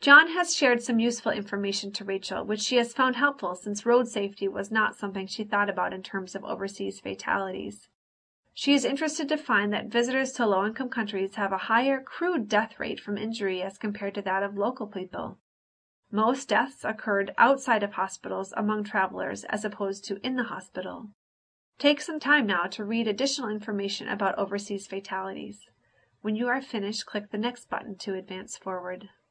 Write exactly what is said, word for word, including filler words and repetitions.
John has shared some useful information to Rachel, which she has found helpful since road safety was not something she thought about in terms of overseas fatalities. She is interested to find that visitors to low-income countries have a higher crude death rate from injury as compared to that of local people. Most deaths occurred outside of hospitals among travelers as opposed to in the hospital. Take some time now to read additional information about overseas fatalities. When you are finished, click the next button to advance forward.